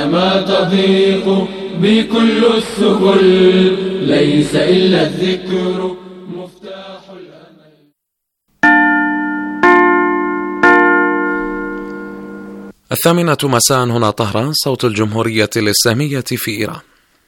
حينما تضيق بكل السبل ليس إلا الذكر مفتاح الأمل. الثامنة مساء هنا طهران، صوت الجمهورية الإسلامية في إيران.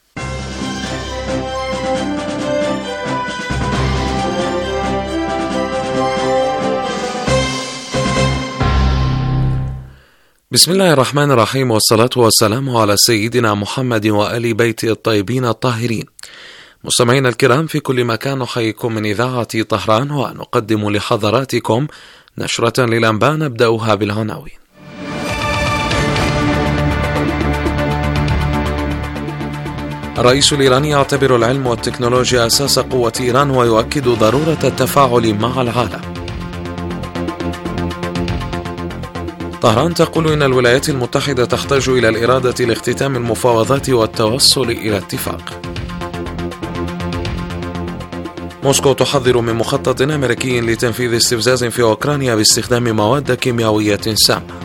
بسم الله الرحمن الرحيم، والصلاة والسلام على سيدنا محمد وآل بيته الطيبين الطاهرين. مستمعينا الكرام في كل مكان، نحييكم من إذاعة طهران ونقدم لحضراتكم نشرة للأنباء نبدأها بالعناوين. الرئيس الإيراني يعتبر العلم والتكنولوجيا أساس قوة إيران ويؤكد ضرورة التفاعل مع العالم. طهران تقول إن الولايات المتحدة تحتاج إلى الإرادة لاختتام المفاوضات والتوصل إلى اتفاق. موسكو تحذر من مخطط أمريكي لتنفيذ استفزاز في أوكرانيا باستخدام مواد كيميائية سامة.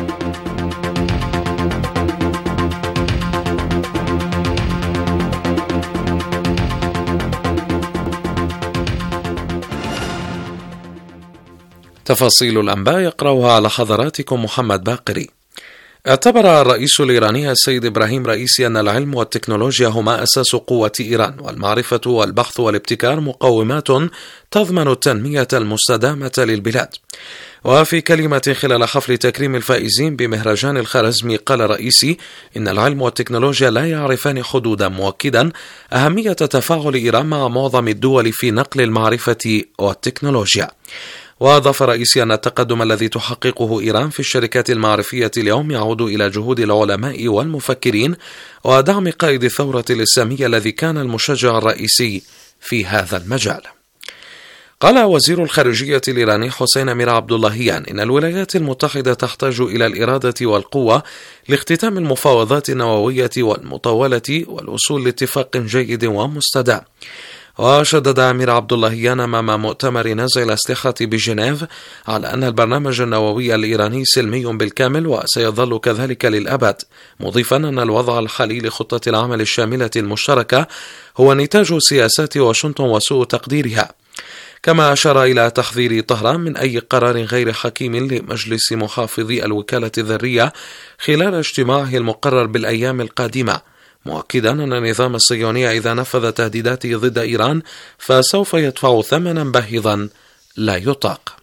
تفاصيل الأنباء يقرأها على حضراتكم محمد باقري. اعتبر الرئيس الإيراني السيد إبراهيم رئيسي أن العلم والتكنولوجيا هما أساس قوة إيران، والمعرفة والبحث والابتكار مقومات تضمن التنمية المستدامة للبلاد. وفي كلمة خلال حفل تكريم الفائزين بمهرجان الخارزمي قال رئيسي إن العلم والتكنولوجيا لا يعرفان حدودا، مؤكدا أهمية تفاعل إيران مع معظم الدول في نقل المعرفة والتكنولوجيا. وأضاف رئيسي أن التقدم الذي تحققه إيران في الشركات المعرفية اليوم يعود إلى جهود العلماء والمفكرين ودعم قائد الثورة الإسلامية الذي كان المشجع الرئيسي في هذا المجال. قال وزير الخارجية الإيراني حسين أمير عبد اللهيان إن الولايات المتحدة تحتاج إلى الإرادة والقوة لاختتام المفاوضات النووية والمطولة والوصول لاتفاق جيد ومستدام. وشدد أمير عبد اللهيان أمام مؤتمر نزع الأسلحة بجنيف على أن البرنامج النووي الإيراني سلمي بالكامل وسيظل كذلك للأبد، مضيفا أن الوضع الحالي لخطة العمل الشاملة المشتركة هو نتاج سياسات واشنطن وسوء تقديرها. كما أشار إلى تحذير طهران من أي قرار غير حكيم لمجلس محافظي الوكالة الذرية خلال اجتماعه المقرر بالأيام القادمة، مؤكدا أن النظام الصهيوني إذا نفذ تهديداته ضد إيران فسوف يدفع ثمنا باهظا لا يطاق.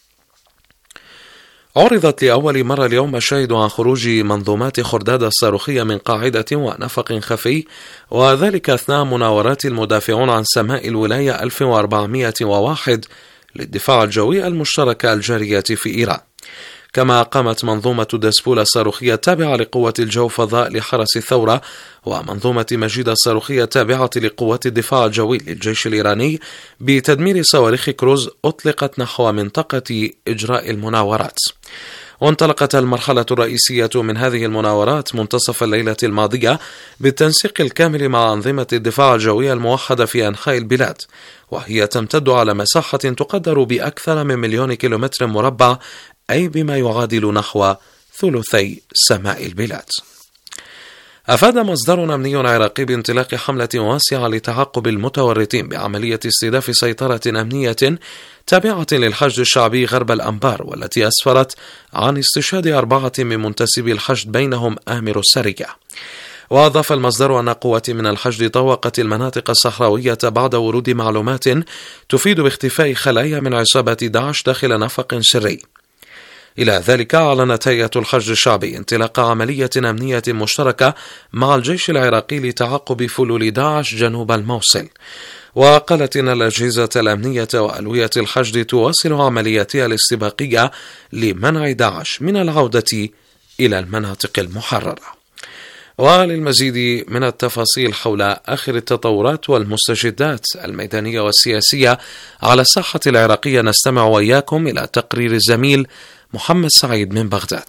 عرضت لأول مرة اليوم مشاهد عن خروج منظومات خرداد الصاروخية من قاعدة ونفق خفي، وذلك أثناء مناورات المدافعون عن سماء الولاية 1401 للدفاع الجوي المشتركة الجارية في إيران. كما قامت منظومة دسبول الصاروخية التابعة لقوة الجو فضاء لحرس الثورة ومنظومة مجيد الصاروخية التابعة لقوات الدفاع الجوي للجيش الإيراني بتدمير صواريخ كروز أطلقت نحو منطقة إجراء المناورات. وانطلقت المرحلة الرئيسية من هذه المناورات منتصف الليلة الماضية بالتنسيق الكامل مع أنظمة الدفاع الجوي الموحدة في أنحاء البلاد، وهي تمتد على مساحة تقدر بأكثر من 1,000,000 كيلومتر مربع، أي بما يعادل نحو ثلثي سماء البلاد. أفاد مصدر أمني عراقي بانطلاق حملة واسعة لتعقب المتورطين بعملية استهداف سيطرة أمنية تابعة للحشد الشعبي غرب الأنبار، والتي أسفرت عن استشهاد 4 من منتسبي الحشد بينهم آمر السرية. وأضاف المصدر أن قوات من الحشد طوقت المناطق الصحراوية بعد ورود معلومات تفيد باختفاء خلايا من عصابة داعش داخل نفق سري. إلى ذلك أعلنت هيئة الحشد الشعبي انطلاق عملية أمنية مشتركة مع الجيش العراقي لتعقب فلول داعش جنوب الموصل. وقالت إن الأجهزة الأمنية وألوية الحشد تواصل عملياتها الاستباقية لمنع داعش من العودة إلى المناطق المحررة. وللمزيد من التفاصيل حول آخر التطورات والمستجدات الميدانية والسياسية على الساحة العراقية نستمع وإياكم إلى تقرير الزميل محمد سعيد من بغداد.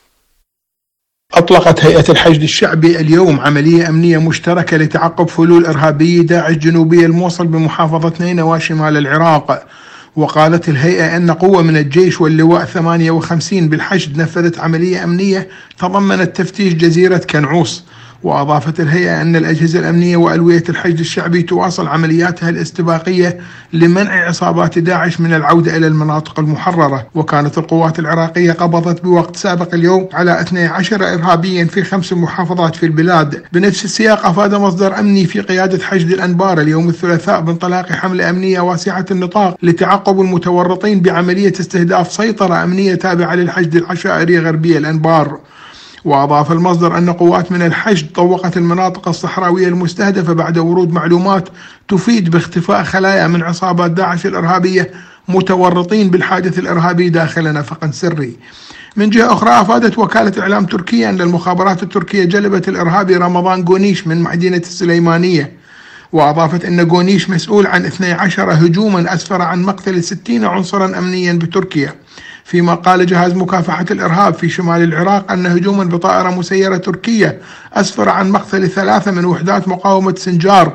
أطلقت هيئة الحشد الشعبي اليوم عملية أمنية مشتركة لتعقب فلول إرهابي داعش جنوبي الموصل بمحافظة نينوى شمال العراق، وقالت الهيئة أن قوة من الجيش واللواء 58 بالحشد نفذت عملية أمنية تضمنت تفتيش جزيرة كنعوص. وأضافت الهيئة أن الأجهزة الأمنية وألوية الحشد الشعبي تواصل عملياتها الاستباقية لمنع عصابات داعش من العودة إلى المناطق المحررة. وكانت القوات العراقية قبضت بوقت سابق اليوم على 12 إرهابيا في 5 محافظات في البلاد. بنفس السياق أفاد مصدر أمني في قيادة حشد الأنبار اليوم الثلاثاء بانطلاق حملة أمنية واسعة النطاق لتعقب المتورطين بعملية استهداف سيطرة أمنية تابعة للحشد العشائري غربية الأنبار. وأضاف المصدر أن قوات من الحشد طوقت المناطق الصحراوية المستهدفة بعد ورود معلومات تفيد باختفاء خلايا من عصابات داعش الإرهابية متورطين بالحادث الإرهابي داخل نفق سري. من جهة أخرى أفادت وكالة إعلام تركيا أن المخابرات التركية جلبت الإرهابي رمضان غونيش من مدينة السليمانية. وأضافت أن غونيش مسؤول عن 12 هجوما أسفر عن مقتل 60 عنصرا أمنيا بتركيا. فيما قال جهاز مكافحة الإرهاب في شمال العراق أن هجوما بطائرة مسيرة تركية أسفر عن مقتل 3 من وحدات مقاومة سنجار.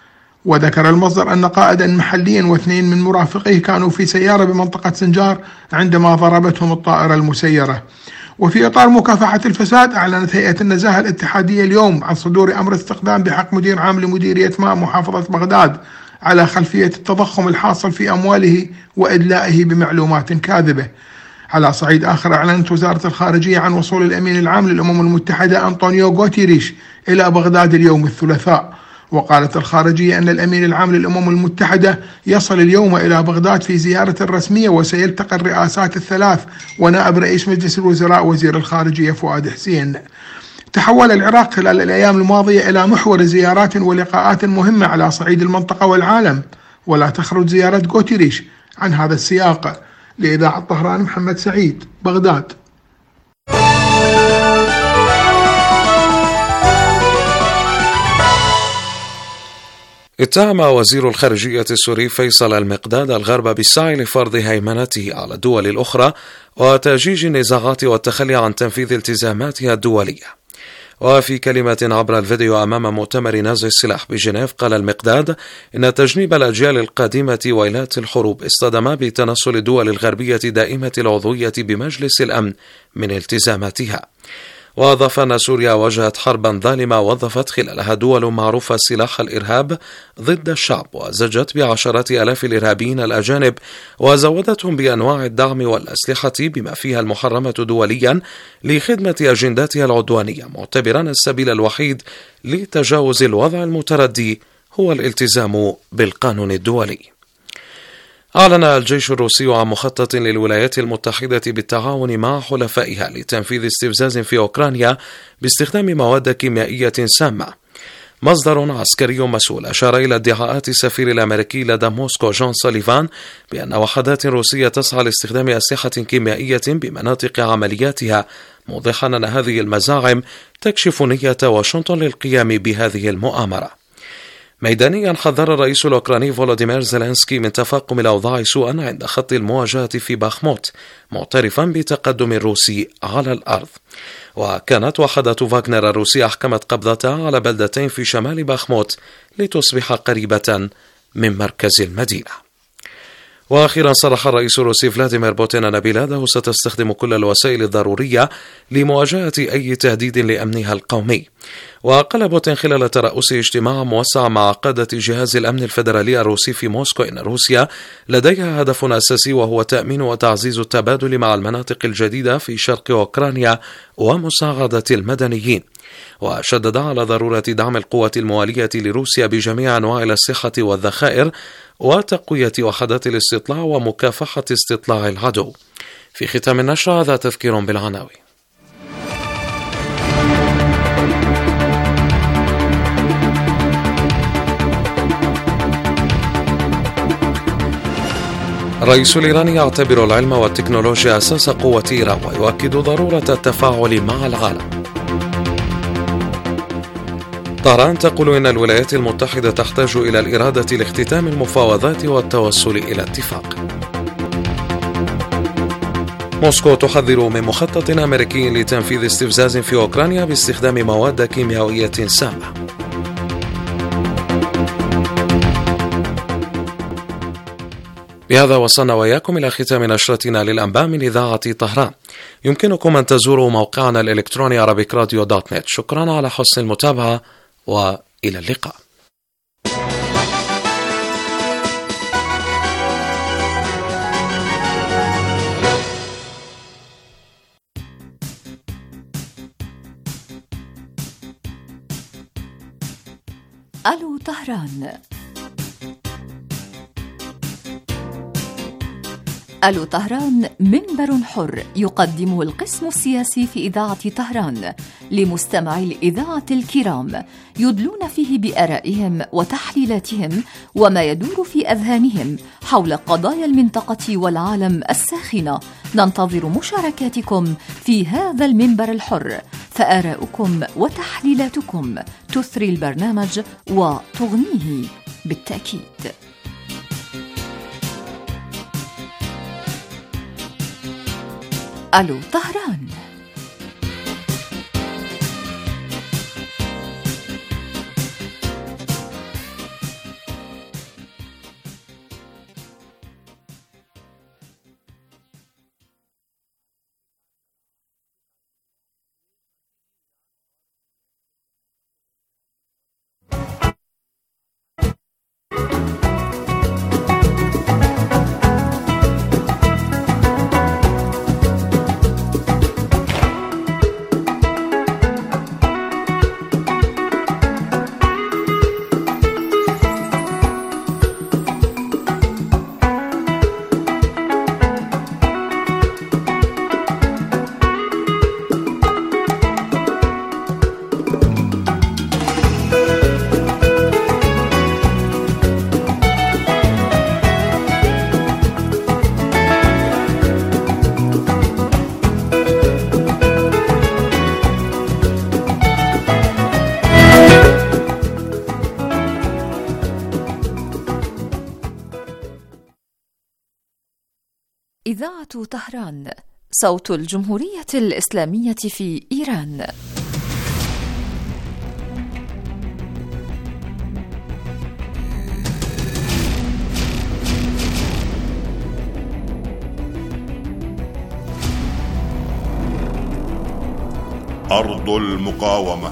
وذكر المصدر أن قائدا محليا و2 من مرافقيه كانوا في سيارة بمنطقة سنجار عندما ضربتهم الطائرة المسيرة. وفي إطار مكافحة الفساد أعلنت هيئة النزاهة الاتحادية اليوم عن صدور أمر استقدام بحق مدير عام لمديرية ماء محافظة بغداد على خلفية التضخم الحاصل في أمواله وإدلائه بمعلومات كاذبة. على صعيد آخر أعلنت وزارة الخارجية عن وصول الأمين العام للأمم المتحدة أنطونيو غوتيريش إلى بغداد اليوم الثلاثاء. وقالت الخارجية أن الأمين العام للأمم المتحدة يصل اليوم إلى بغداد في زيارة رسمية وسيلتقي الرئاسات الثلاث ونائب رئيس مجلس الوزراء وزير الخارجية فؤاد حسين. تحول العراق خلال الأيام الماضية إلى محور زيارات ولقاءات مهمة على صعيد المنطقة والعالم، ولا تخرج زيارة غوتيريش عن هذا السياق. لإذاعة طهران محمد سعيد، بغداد. اتهم وزير الخارجية السوري فيصل المقداد الغرب بالسعي لفرض هيمنته على الدول الأخرى وتأجيج النزاعات والتخلي عن تنفيذ التزاماتها الدولية. وفي كلمة عبر الفيديو أمام مؤتمر نزع السلاح بجنيف قال المقداد إن تجنيب الأجيال القادمة ويلات الحروب اصطدم بتنصل الدول الغربية دائمة العضوية بمجلس الأمن من التزاماتها. وأضاف أن سوريا واجهت حربا ظالمة وظفت خلالها دول معروفة سلاح الإرهاب ضد الشعب وزجت بعشرات آلاف الإرهابيين الأجانب وزودتهم بأنواع الدعم والأسلحة بما فيها المحرمة دوليا لخدمة أجنداتها العدوانية، معتبرا السبيل الوحيد لتجاوز الوضع المتردي هو الالتزام بالقانون الدولي. أعلن الجيش الروسي عن مخطط للولايات المتحدة بالتعاون مع حلفائها لتنفيذ استفزاز في أوكرانيا باستخدام مواد كيميائية سامة. مصدر عسكري مسؤول أشار إلى ادعاءات السفير الأمريكي لدى موسكو جون سوليفان بأن وحدات روسية تسعى لاستخدام أسلحة كيميائية بمناطق عملياتها، موضحا أن هذه المزاعم تكشف نية واشنطن للقيام بهذه المؤامرة. ميدانيا حذر الرئيس الأوكراني فولوديمير زيلينسكي من تفاقم الأوضاع سوءا عند خط المواجهة في باخموت، معترفا بتقدم الروسي على الأرض. وكانت وحدة فاغنر الروسية أحكمت قبضتها على بلدتين في شمال باخموت لتصبح قريبة من مركز المدينة. وأخيرا صرح الرئيس الروسي فلاديمير بوتين أن بلاده ستستخدم كل الوسائل الضرورية لمواجهة أي تهديد لأمنها القومي. وقال بوتين خلال ترأسه اجتماع موسع مع قادة جهاز الأمن الفيدرالي الروسي في موسكو إن روسيا لديها هدف أساسي وهو تأمين وتعزيز التبادل مع المناطق الجديدة في شرق أوكرانيا ومساعدة المدنيين. وشدد على ضرورة دعم القوات الموالية لروسيا بجميع أنواع الأسلحة والذخائر وتقوية وحدات الاستطلاع ومكافحة استطلاع العدو. في ختام النشر هذا تذكير بالعناوين. الرئيس الإيراني يعتبر العلم والتكنولوجيا أساس قوة إيران ويؤكد ضرورة التفاعل مع العالم. طهران تقول إن الولايات المتحدة تحتاج إلى الإرادة لاختتام المفاوضات والتوصل إلى اتفاق. موسكو تحذر من مخطط أمريكي لتنفيذ استفزاز في أوكرانيا باستخدام مواد كيميائية سامة. بهذا وصلنا وإياكم إلى ختام نشرتنا للأنباء من إذاعة طهران. يمكنكم أن تزوروا موقعنا الإلكتروني arabikradio.net. شكرا على حسن المتابعة وإلى اللقاء. ألو طهران. ألو طهران منبر حر يقدمه القسم السياسي في إذاعة طهران لمستمعي الإذاعة الكرام، يدلون فيه بآرائهم وتحليلاتهم وما يدور في أذهانهم حول قضايا المنطقة والعالم الساخنة. ننتظر مشاركاتكم في هذا المنبر الحر، فآراؤكم وتحليلاتكم تثري البرنامج وتغنيه بالتأكيد. ألو طهران. إذاعة طهران، صوت الجمهورية الإسلامية في إيران. أرض المقاومة.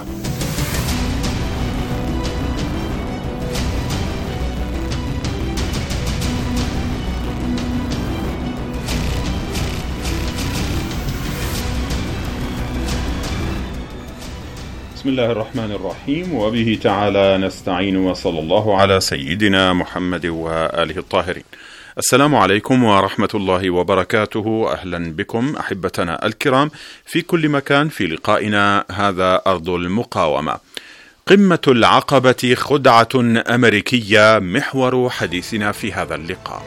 بسم الله الرحمن الرحيم، وبه تعالى نستعين، وصلى الله على سيدنا محمد وآله الطاهرين. السلام عليكم ورحمة الله وبركاته. أهلا بكم أحبتنا الكرام في كل مكان في لقائنا هذا أرض المقاومة. قمة العقبة خدعة أمريكية محور حديثنا في هذا اللقاء.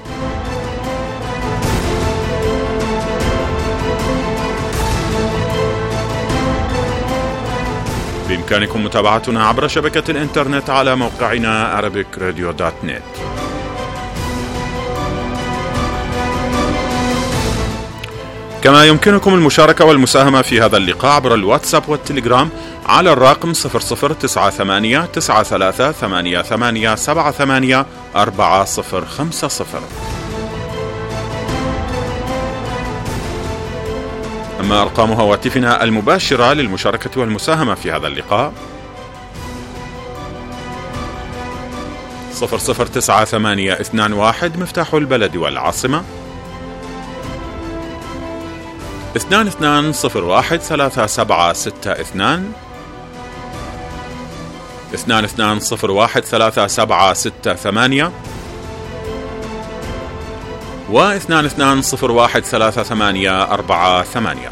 بإمكانكم متابعتنا عبر شبكة الإنترنت على موقعنا arabikradio.net. كما يمكنكم المشاركة والمساهمة في هذا اللقاء عبر الواتساب والتليجرام على الرقم 0098-88-78-4050. أما أرقام هواتفنا المباشرة للمشاركة والمساهمة في هذا اللقاء 009821 مفتاح البلد والعاصمة، 22013762 22013768 و22013848.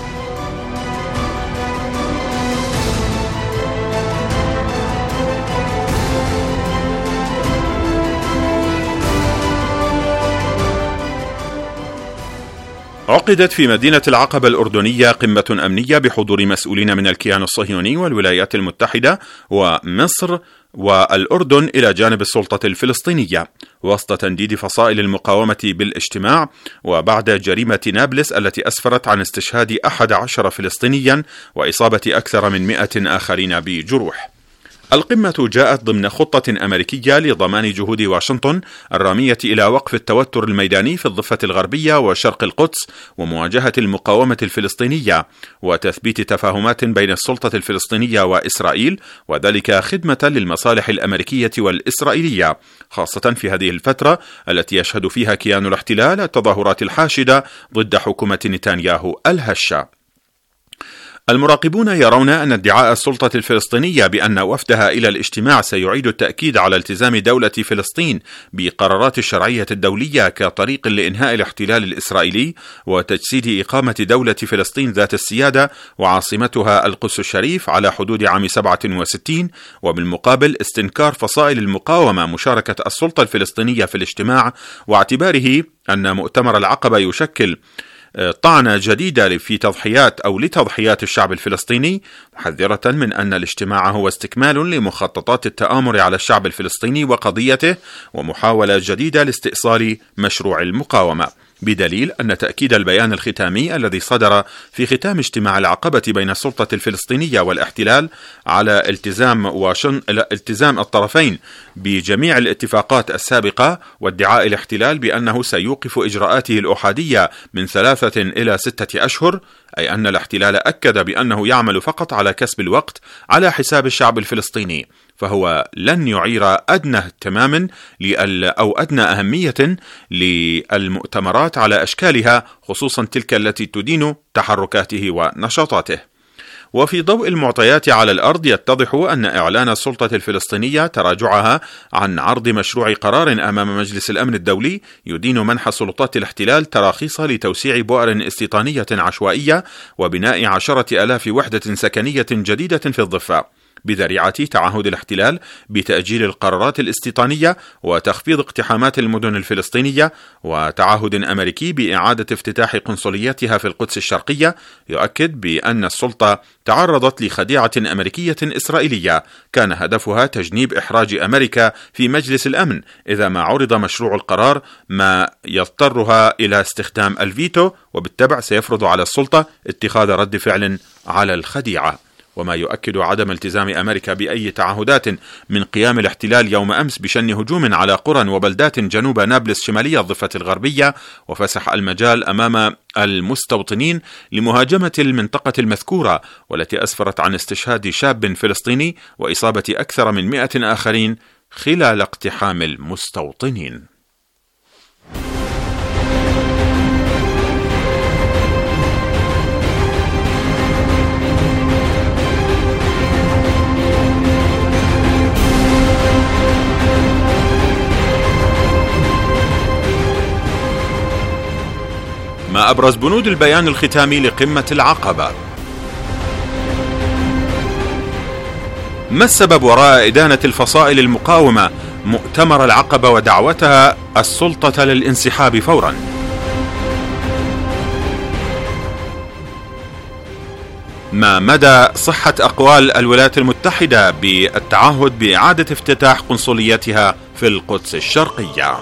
عقدت في مدينة العقبة الأردنية قمة أمنية بحضور مسؤولين من الكيان الصهيوني والولايات المتحدة ومصر والأردن إلى جانب السلطة الفلسطينية، وسط تنديد فصائل المقاومة بالاجتماع، وبعد جريمة نابلس التي أسفرت عن استشهاد 11 فلسطينيا وإصابة أكثر من 100 آخرين بجروح. القمة جاءت ضمن خطة أمريكية لضمان جهود واشنطن الرامية إلى وقف التوتر الميداني في الضفة الغربية وشرق القدس ومواجهة المقاومة الفلسطينية وتثبيت تفاهمات بين السلطة الفلسطينية وإسرائيل، وذلك خدمة للمصالح الأمريكية والإسرائيلية، خاصة في هذه الفترة التي يشهد فيها كيان الاحتلال التظاهرات الحاشدة ضد حكومة نتنياهو الهشة. المراقبون يرون أن ادعاء السلطة الفلسطينية بأن وفدها إلى الاجتماع سيعيد التأكيد على التزام دولة فلسطين بقرارات الشرعية الدولية كطريق لإنهاء الاحتلال الإسرائيلي وتجسيد إقامة دولة فلسطين ذات السيادة وعاصمتها القدس الشريف على حدود عام 67، وبالمقابل استنكار فصائل المقاومة مشاركة السلطة الفلسطينية في الاجتماع، واعتباره أن مؤتمر العقبة يشكل طعنة جديدة في لتضحيات الشعب الفلسطيني، محذرة من أن الاجتماع هو استكمال لمخططات التآمر على الشعب الفلسطيني وقضيته ومحاولة جديدة لاستئصال مشروع المقاومة، بدليل أن تأكيد البيان الختامي الذي صدر في ختام اجتماع العقبة بين السلطة الفلسطينية والاحتلال على التزام الطرفين بجميع الاتفاقات السابقة، وادعاء الاحتلال بأنه سيوقف إجراءاته الأحادية من 3 إلى 6 أشهر، أي أن الاحتلال أكد بأنه يعمل فقط على كسب الوقت على حساب الشعب الفلسطيني، فهو لن يعير أدنى اهتمام أو أدنى أهمية للمؤتمرات على أشكالها، خصوصا تلك التي تدين تحركاته ونشاطاته. وفي ضوء المعطيات على الأرض يتضح أن إعلان السلطة الفلسطينية تراجعها عن عرض مشروع قرار أمام مجلس الأمن الدولي يدين منح سلطات الاحتلال تراخيص لتوسيع بؤر استيطانية عشوائية وبناء 10,000 وحدة سكنية جديدة في الضفة، بذريعة تعهد الاحتلال بتأجيل القرارات الاستيطانية وتخفيض اقتحامات المدن الفلسطينية، وتعهد أمريكي بإعادة افتتاح قنصلياتها في القدس الشرقية يؤكد بأن السلطة تعرضت لخديعة أمريكية إسرائيلية كان هدفها تجنيب إحراج أمريكا في مجلس الأمن إذا ما عرض مشروع القرار، ما يضطرها إلى استخدام الفيتو، وبالتبع سيفرض على السلطة اتخاذ رد فعل على الخديعة، وما يؤكد عدم التزام أمريكا بأي تعهدات من قيام الاحتلال يوم أمس بشن هجوم على قرى وبلدات جنوب نابلس شمالية الضفة الغربية، وفسح المجال أمام المستوطنين لمهاجمة المنطقة المذكورة، والتي أسفرت عن استشهاد شاب فلسطيني وإصابة أكثر من 100 آخرين خلال اقتحام المستوطنين. ما أبرز بنود البيان الختامي لقمة العقبة؟ ما السبب وراء إدانة الفصائل المقاومة مؤتمر العقبة ودعوتها السلطة للانسحاب فورا؟ ما مدى صحة أقوال الولايات المتحدة بالتعهد بإعادة افتتاح قنصلياتها في القدس الشرقية؟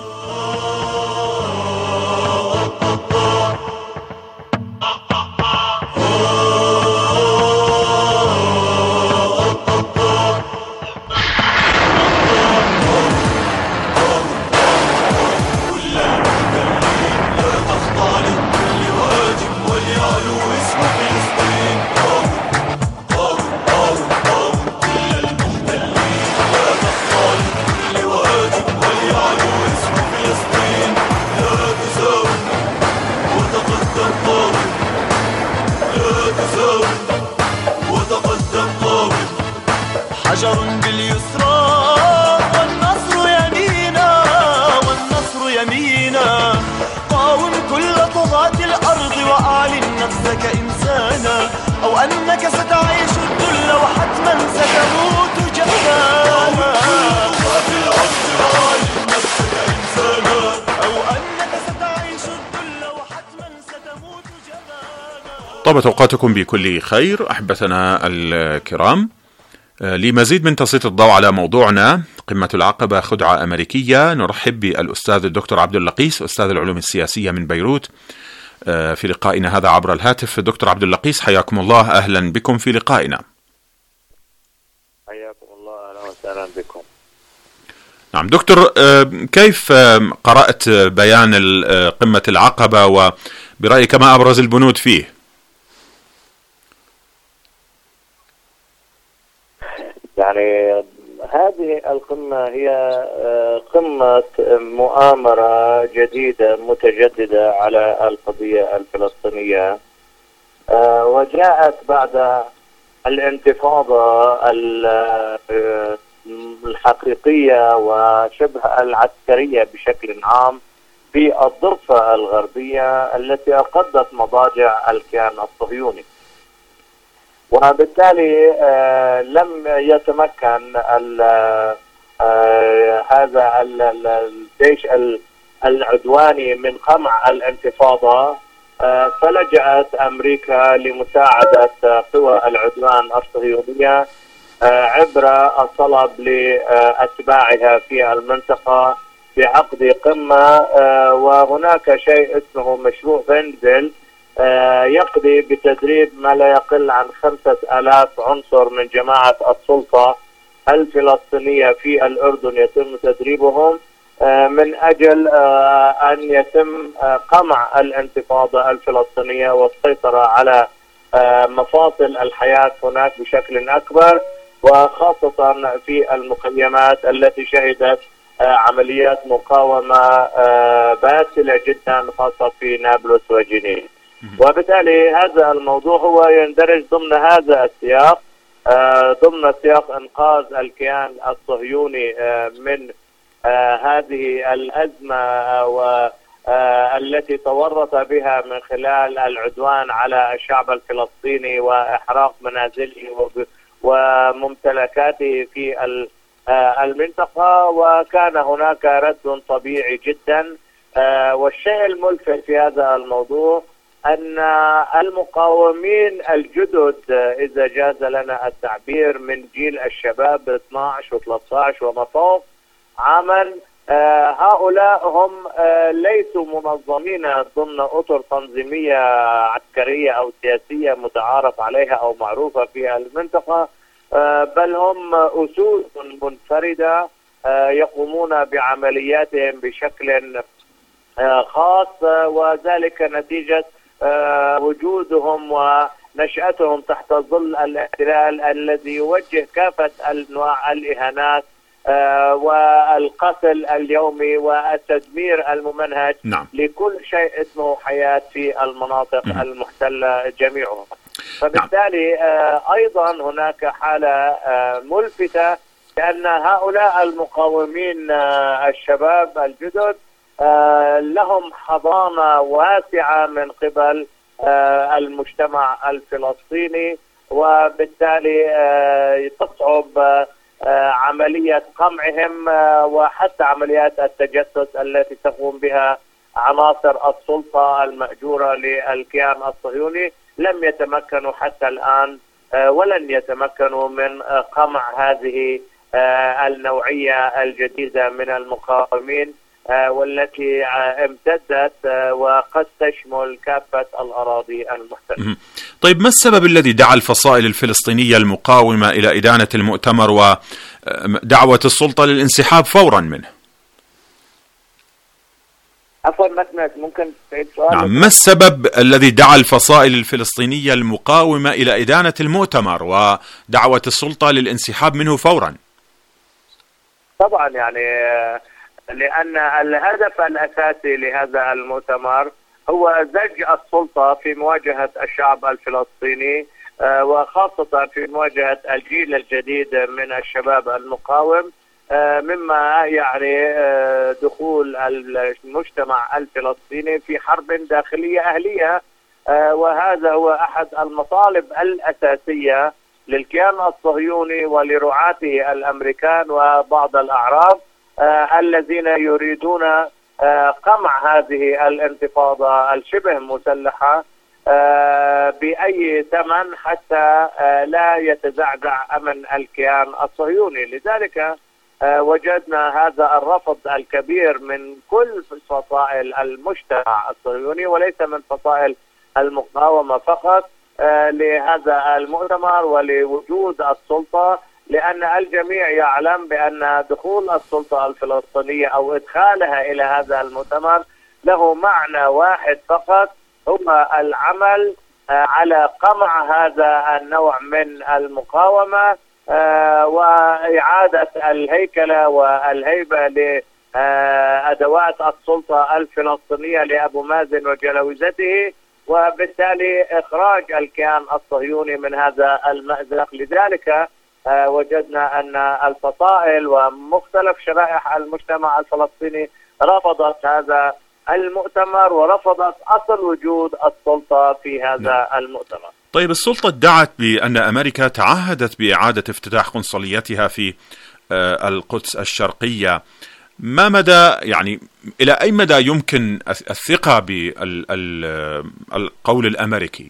حجر باليسرى والنصر يمينا والنصر يمينا، قاوم كل طغاة الأرض وأعلن نفسك إنسانا، أو أنك ستعيش الذل وحتما ستموت جبانا. طابت أوقاتكم بكل خير أحبتنا الكرام. لمزيد من تسليط الضوء على موضوعنا قمة العقبة خدعة أمريكية، نرحب بالأستاذ الدكتور عبد اللقيس أستاذ العلوم السياسية من بيروت في لقائنا هذا عبر الهاتف. دكتور عبد اللقيس حياكم الله، أهلا بكم في لقائنا. حياكم الله، أهلا أهلا بكم. نعم دكتور، كيف قرأت بيان قمة العقبة، وبرأيك ما أبرز البنود فيه؟ يعني هذه القمة هي قمة مؤامرة جديدة متجددة على القضية الفلسطينية، وجاءت بعد الانتفاضة الحقيقية وشبه العسكرية بشكل عام في الضفة الغربية التي أقضت مضاجع الكيان الصهيوني، وبالتالي لم يتمكن هذا الجيش العدواني من قمع الانتفاضة، فلجأت أمريكا لمساعدة قوى العدوان الصهيونية عبر الطلب لأتباعها في المنطقة بعقد قمة. وهناك شيء اسمه مشروع فينزل يقضي بتدريب ما لا يقل عن 5000 عنصر من جماعة السلطة الفلسطينية في الأردن يتم تدريبهم من أجل أن يتم قمع الانتفاضة الفلسطينية والسيطرة على مفاصل الحياة هناك بشكل أكبر، وخاصة في المخيمات التي شهدت عمليات مقاومة باسلة جدا خاصة في نابلس وجنين. وبالتالي هذا الموضوع هو يندرج ضمن هذا السياق، ضمن سياق إنقاذ الكيان الصهيوني من هذه الأزمة التي تورط بها من خلال العدوان على الشعب الفلسطيني وإحراق منازله وممتلكاته في المنطقة، وكان هناك رد طبيعي جدا. والشيء الملفت في هذا الموضوع أن المقاومين الجدد، إذا جاز لنا التعبير، من جيل الشباب 12 و13 وما فوق عاما، هؤلاء هم ليسوا منظمين ضمن أطر تنظيمية عسكرية أو سياسية متعارف عليها أو معروفة في المنطقة، بل هم أسود منفردة يقومون بعملياتهم بشكل خاص، وذلك نتيجة وجودهم ونشأتهم تحت ظل الاحتلال الذي يوجه كافة أنواع الإهانات والقتل اليومي والتدمير الممنهج لكل شيء اسمه حياة في المناطق المحتلة جميعها. فبالتالي أيضا هناك حالة ملفتة، لأن هؤلاء المقاومين الشباب الجدد لهم حضانة واسعة من قبل المجتمع الفلسطيني، وبالتالي تصعب عملية قمعهم وحتى عمليات التجسس التي تقوم بها عناصر السلطة المأجورة للكيان الصهيوني. لم يتمكنوا حتى الآن ولن يتمكنوا من قمع هذه النوعية الجديدة من المقاومين والتي امتدت وقد تشمل كافة الأراضي المحتلة. طيب، ما السبب الذي دعا الفصائل الفلسطينية المقاومة إلى إدانة المؤتمر ودعوة السلطة للانسحاب فورا منه؟ عفوا، ممكن تعيد سؤال؟ نعم، ما السبب الذي دعا الفصائل الفلسطينية المقاومة إلى إدانة المؤتمر ودعوة السلطة للانسحاب منه فورا؟ طبعا يعني لأن الهدف الأساسي لهذا المؤتمر هو زج السلطة في مواجهة الشعب الفلسطيني، وخاصة في مواجهة الجيل الجديد من الشباب المقاوم، مما يعني دخول المجتمع الفلسطيني في حرب داخلية أهلية، وهذا هو أحد المطالب الأساسية للكيان الصهيوني ولرعاته الأمريكان وبعض الأعراب الذين يريدون قمع هذه الانتفاضة الشبه مسلحة بأي ثمن حتى لا يتزعزع أمن الكيان الصهيوني. لذلك وجدنا هذا الرفض الكبير من كل فصائل المجتمع الصهيوني وليس من فصائل المقاومة فقط لهذا المؤتمر ولوجود السلطة لأن الجميع يعلم بأن دخول السلطة الفلسطينية أو إدخالها إلى هذا المؤتمر له معنى واحد فقط، هو العمل على قمع هذا النوع من المقاومة وإعادة الهيكلة والهيبة لأدوات السلطة الفلسطينية لأبو مازن وجلاوزته، وبالتالي إخراج الكيان الصهيوني من هذا المأزق. لذلك وجدنا أن الفصائل ومختلف شرائح المجتمع الفلسطيني رفضت هذا المؤتمر ورفضت أصل وجود السلطة في هذا المؤتمر. طيب، السلطة ادعت بأن أمريكا تعهدت بإعادة افتتاح قنصليتها في القدس الشرقية. ما مدى، يعني إلى أي مدى يمكن الثقة بالقول الأمريكي؟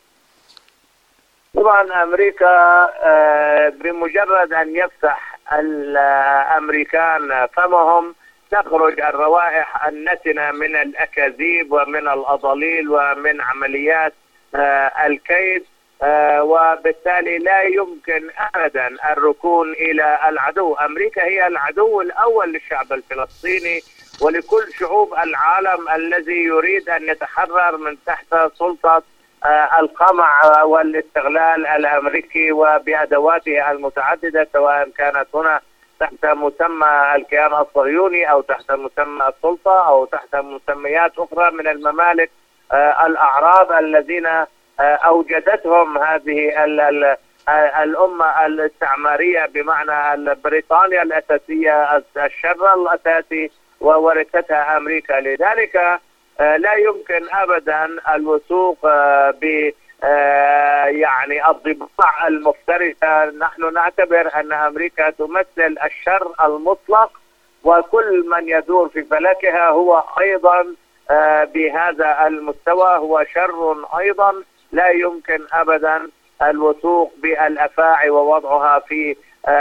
طبعا أمريكا بمجرد أن يفتح الأمريكان فمهم تخرج الروائح النتنة من الأكاذيب ومن الأضاليل ومن عمليات الكيد، وبالتالي لا يمكن أبدا الركون إلى العدو. أمريكا هي العدو الأول للشعب الفلسطيني ولكل شعوب العالم الذي يريد أن يتحرر من تحت سلطة القمع والاستغلال الأمريكي وبأدواته المتعددة، سواء كانت هنا تحت مسمى الكيان الصهيوني أو تحت مسمى السلطة أو تحت مسميات أخرى من الممالك الأعراب الذين أوجدتهم هذه الأمة الاستعمارية، بمعنى بريطانيا الأساسية الشر الأساسي وورثتها أمريكا. لذلك لا يمكن أبدا الوثوق ب يعني الضباع المفترسة. نحن نعتبر أن أمريكا تمثل الشر المطلق، وكل من يدور في فلكها هو أيضا بهذا المستوى هو شر أيضا. لا يمكن أبدا الوثوق بالأفاعي ووضعها في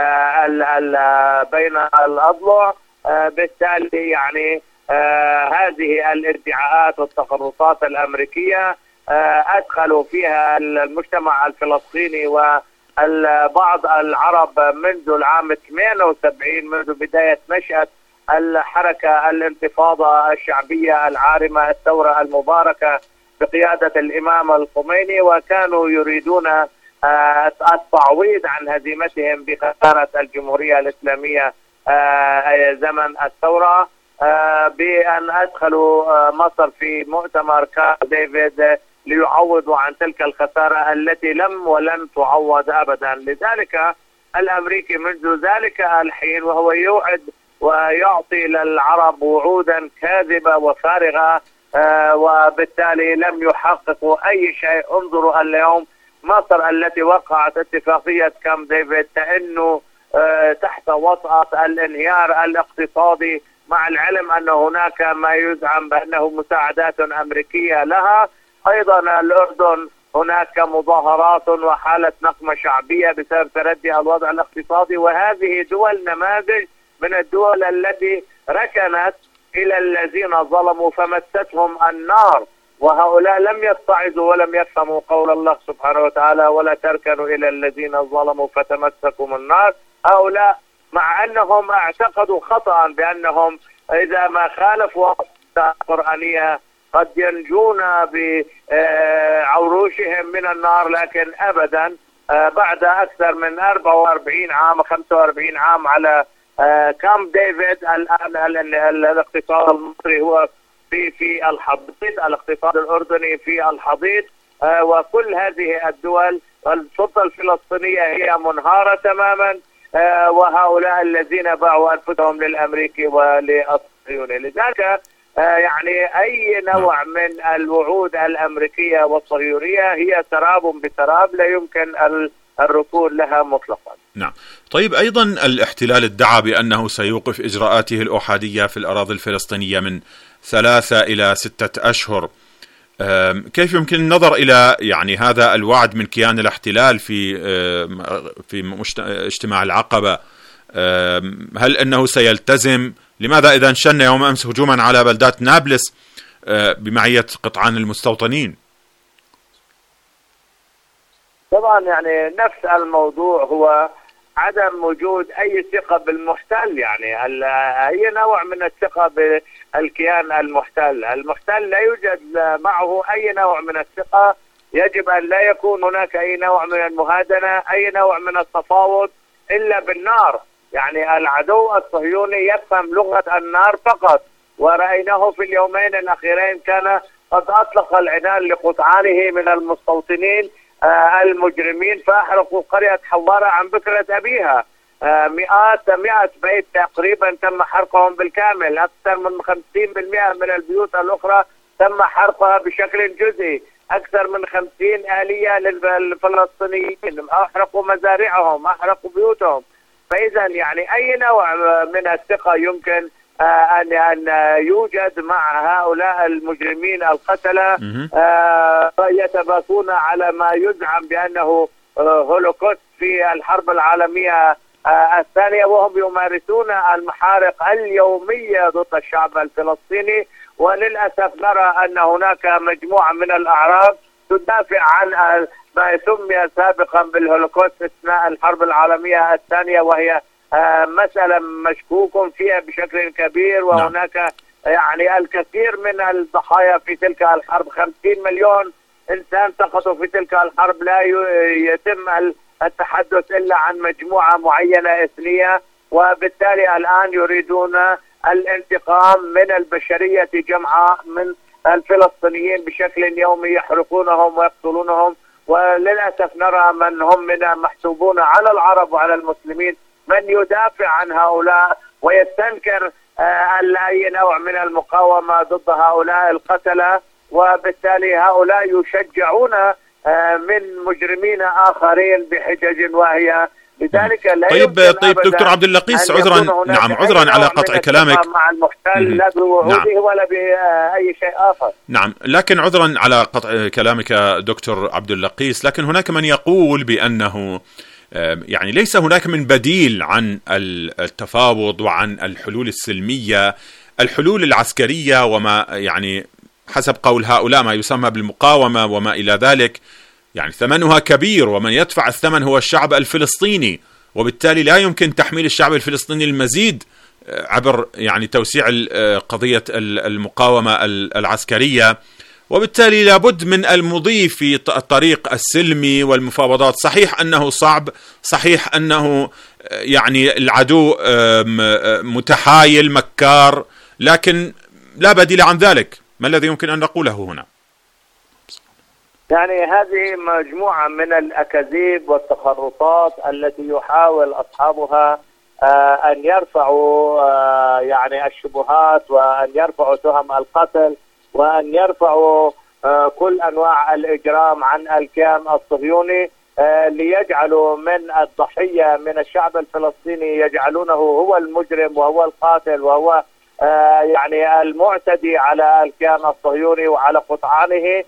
بين الأضلع. بالتالي يعني هذه الادعاءات والتخرصات الأمريكية أدخلوا فيها المجتمع الفلسطيني وبعض العرب منذ العام 78، منذ بداية نشأة الحركة الانتفاضة الشعبية العارمة، الثورة المباركة بقيادة الإمام الخميني، وكانوا يريدون التعويض عن هزيمتهم بخسارة الجمهورية الإسلامية زمن الثورة بأن أدخلوا مصر في مؤتمر كامب ديفيد ليعوضوا عن تلك الخسارة التي لم ولن تعوض أبدا. لذلك الأمريكي منذ ذلك الحين وهو يوعد ويعطي للعرب وعودا كاذبة وفارغة، وبالتالي لم يحققوا أي شيء. انظروا اليوم مصر التي وقعت اتفاقية كامب ديفيد تأنه تحت وطأة الانهيار الاقتصادي، مع العلم أن هناك ما يزعم بأنه مساعدات أمريكية لها. أيضا الأردن هناك مظاهرات وحالة نقمة شعبية بسبب تردي الوضع الاقتصادي، وهذه دول نماذج من الدول التي ركنت إلى الذين ظلموا فمستهم النار، وهؤلاء لم يتعظوا ولم يفهموا قول الله سبحانه وتعالى ولا تركنوا إلى الذين ظلموا فتمسكم النار. هؤلاء مع أنهم اعتقدوا خطأ بأنهم إذا ما خالفوا القرآنية قد ينجون بعروشهم من النار، لكن أبدا بعد أكثر من 44 عام 45 عام على كامب ديفيد الآن الاقتصاد المصري هو في الحضيض، الاقتصاد الأردني في الحضيض، وكل هذه الدول السلطة الفلسطينية هي منهارة تماما، وهؤلاء الذين باعوا أنفسهم للأمريكي وللصهيوني. لذلك يعني أي نوع من الوعود الأمريكية والصهيونية هي سراب بسراب لا يمكن الركون لها مطلقا. نعم. طيب، أيضا الاحتلال ادعى بأنه سيوقف إجراءاته الأحادية في الأراضي الفلسطينية من 3 إلى 6 أشهر. كيف يمكن النظر إلى يعني هذا الوعد من كيان الاحتلال في اجتماع العقبة؟ هل أنه سيلتزم؟ لماذا إذا انشن يوم أمس هجوما على بلدات نابلس بمعية قطعان المستوطنين؟ طبعا يعني نفس الموضوع هو عدم وجود أي ثقة بالمحتل، يعني أي نوع من الثقة بالكيان المحتل. المحتل لا يوجد معه أي نوع من الثقة، يجب أن لا يكون هناك أي نوع من المهادنة، أي نوع من التفاوض إلا بالنار. يعني العدو الصهيوني يفهم لغة النار فقط، ورأيناه في اليومين الأخيرين كان قد أطلق العنان لقطعانه من المستوطنين المجرمين، فأحرقوا قرية حوارة عن بكرة أبيها. 100 بيت تقريبا تم حرقهم بالكامل، أكثر من 50% من البيوت الأخرى تم حرقها بشكل جزئي، أكثر من 50 آلية للفلسطينيين، أحرقوا مزارعهم، أحرقوا بيوتهم. فإذا يعني أي نوع من الثقة يمكن أن يوجد مع هؤلاء المجرمين القتلة يتباكون على ما يزعم بأنه هولوكوست في الحرب العالمية الثانية، وهم يمارسون المحارق اليومية ضد الشعب الفلسطيني. وللأسف نرى أن هناك مجموعة من الأعراب تدافع عن ما سمي سابقا بالهولوكوست أثناء الحرب العالمية الثانية، وهي مسألة مشكوك فيها بشكل كبير، وهناك يعني الكثير من الضحايا في تلك الحرب. 50 مليون إنسان سقطوا في تلك الحرب، لا يتم التحدث إلا عن مجموعة معينة إثنية، وبالتالي الآن يريدون الانتقام من البشرية جمعاء، من الفلسطينيين بشكل يومي يحرقونهم ويقتلونهم. وللأسف نرى من هم من محسوبون على العرب وعلى المسلمين من يدافع عن هؤلاء ويستنكر أي نوع من المقاومة ضد هؤلاء القتلة، وبالتالي هؤلاء يشجعون من مجرمين آخرين بحجج واهية. لذلك لا طيب دكتور عبد اللقيس، عذرا على قطع كلامك مع المحتل، لا بوعوده ولا بأي شيء آخر. نعم، لكن عذرا على قطع كلامك دكتور عبد اللقيس، لكن هناك من يقول بأنه يعني ليس هناك من بديل عن التفاوض وعن الحلول السلمية. الحلول العسكرية وما يعني حسب قول هؤلاء ما يسمى بالمقاومة وما إلى ذلك، يعني ثمنها كبير، ومن يدفع الثمن هو الشعب الفلسطيني، وبالتالي لا يمكن تحميل الشعب الفلسطيني المزيد عبر يعني توسيع قضية المقاومة العسكرية، وبالتالي لابد من المضي في الطريق السلمي والمفاوضات. صحيح أنه صعب، صحيح أنه يعني العدو متحايل مكار، لكن لا بديل عن ذلك. ما الذي يمكن أن نقوله هنا؟ يعني هذه مجموعة من الأكاذيب والتخرصات التي يحاول أصحابها أن يرفعوا يعني الشبهات، وأن يرفعوا تهم القتل، وأن يرفعوا كل أنواع الإجرام عن الكيان الصهيوني، ليجعلوا من الضحية من الشعب الفلسطيني يجعلونه هو المجرم وهو القاتل وهو يعني المعتدي على الكيان الصهيوني وعلى قطعانه.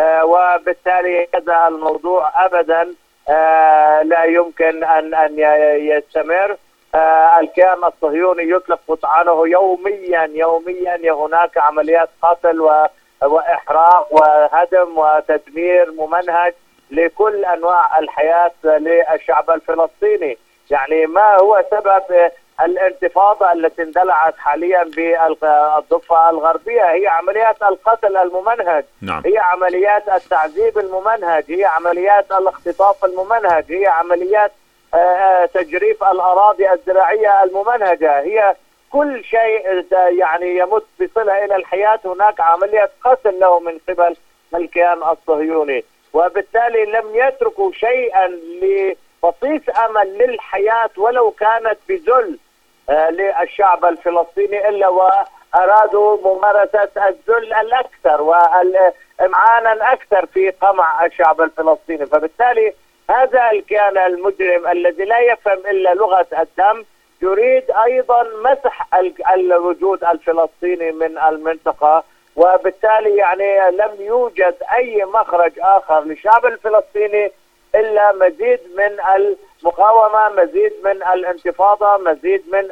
وبالتالي هذا الموضوع أبدا لا يمكن أن يستمر. الكيان الصهيوني يطلق قطعانه يوميا هناك عمليات قتل وإحراق وهدم وتدمير ممنهج لكل أنواع الحياة للشعب الفلسطيني. يعني ما هو سبب الانتفاضة التي اندلعت حاليا بالضفة الغربية؟ هي عمليات القتل الممنهج، هي عمليات التعذيب الممنهج، هي عمليات الاختطاف الممنهج، هي عمليات تجريف الأراضي الزراعية الممنهجة، هي كل شيء يعني يمت بصلة إلى الحياة هناك عملية قتل له من قبل الكيان الصهيوني. وبالتالي لم يتركوا شيئا لبصيص أمل للحياة ولو كانت بذل للشعب الفلسطيني، إلا وأرادوا ممارسة الذل الأكثر والإمعانا أكثر في قمع الشعب الفلسطيني. فبالتالي هذا الكيان المجرم الذي لا يفهم إلا لغة الدم يريد أيضا مسح الوجود الفلسطيني من المنطقة، وبالتالي يعني لم يوجد أي مخرج آخر للشعب الفلسطيني إلا مزيد من المقاومة، مزيد من الانتفاضة، مزيد من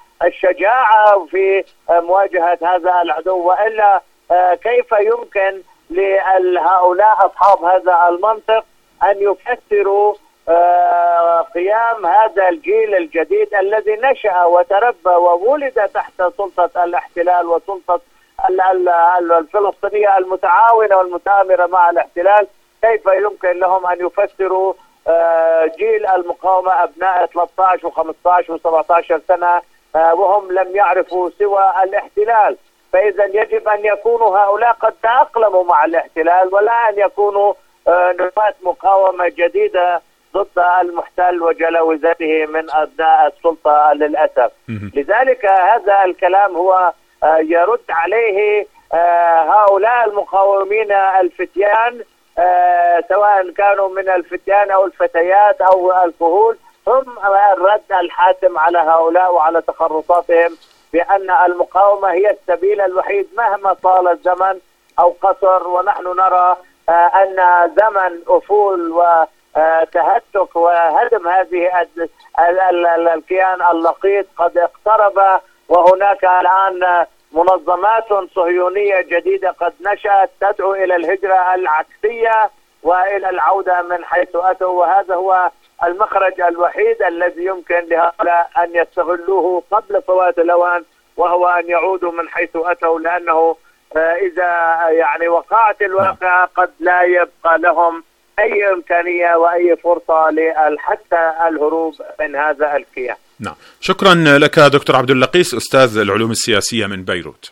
الشجاعة في مواجهة هذا العدو. وإلا كيف يمكن لهؤلاء أصحاب هذا المنطق أن يفسروا قيام هذا الجيل الجديد الذي نشأ وتربى وولد تحت سلطة الاحتلال وسلطة الفلسطينية المتعاونة والمتآمرة مع الاحتلال، كيف يمكن لهم أن يفسروا جيل المقاومة أبناء 13 و15 و17 سنة وهم لم يعرفوا سوى الاحتلال؟ فإذا يجب أن يكونوا هؤلاء قد تأقلموا مع الاحتلال، ولا أن يكونوا نواة مقاومة جديدة ضد المحتل وجلاوزته من أبناء السلطة للأسف. لذلك هذا الكلام هو يرد عليه هؤلاء المقاومين الفتيان، سواء كانوا من الفتيان أو الفتيات أو الكهول، هم الرد الحاسم على هؤلاء وعلى تخرصاتهم بأن المقاومة هي السبيل الوحيد مهما طال الزمن أو قصر. ونحن نرى أن زمن أفول وتهتك وهدم هذه الكيان اللقيط قد اقترب، وهناك الآن منظمات صهيونية جديدة قد نشأت تدعو إلى الهجرة العكسية وإلى العودة من حيث أتوا، وهذا هو المخرج الوحيد الذي يمكن لهؤلاء أن يستغلوه قبل فوات الأوان، وهو أن يعودوا من حيث أتوا، لأنه إذا يعني وقعت الواقع قد لا يبقى لهم أي إمكانية وأي فرصة حتى الهروب من هذا الكيان. نعم، شكرا لك دكتور عبد اللقيس، أستاذ العلوم السياسية من بيروت.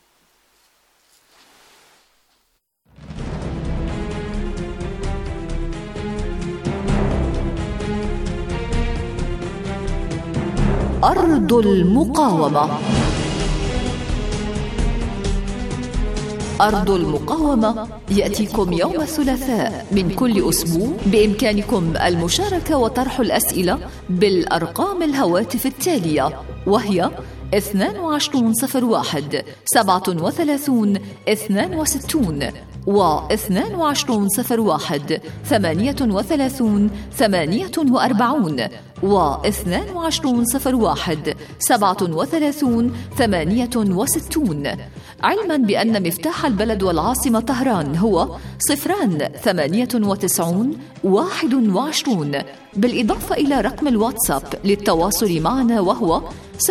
أرض المقاومة. أرض المقاومة يأتيكم يوم الثلاثاء من كل أسبوع. بإمكانكم المشاركة وطرح الأسئلة بالأرقام الهواتف التالية، وهي 2201 37 62 و2201 38 48 و2201 37 68، علما بأن مفتاح البلد والعاصمة طهران هو 098 21، بالإضافة إلى رقم الواتساب للتواصل معنا وهو